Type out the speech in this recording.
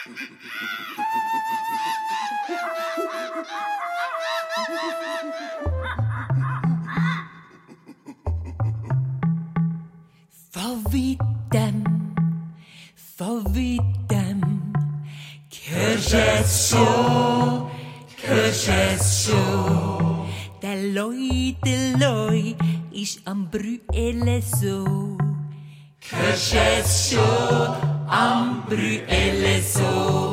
Vorvidem, Kirchescho, der Loi, ich am Brüelle so. Kirchescho, am Brüelle so.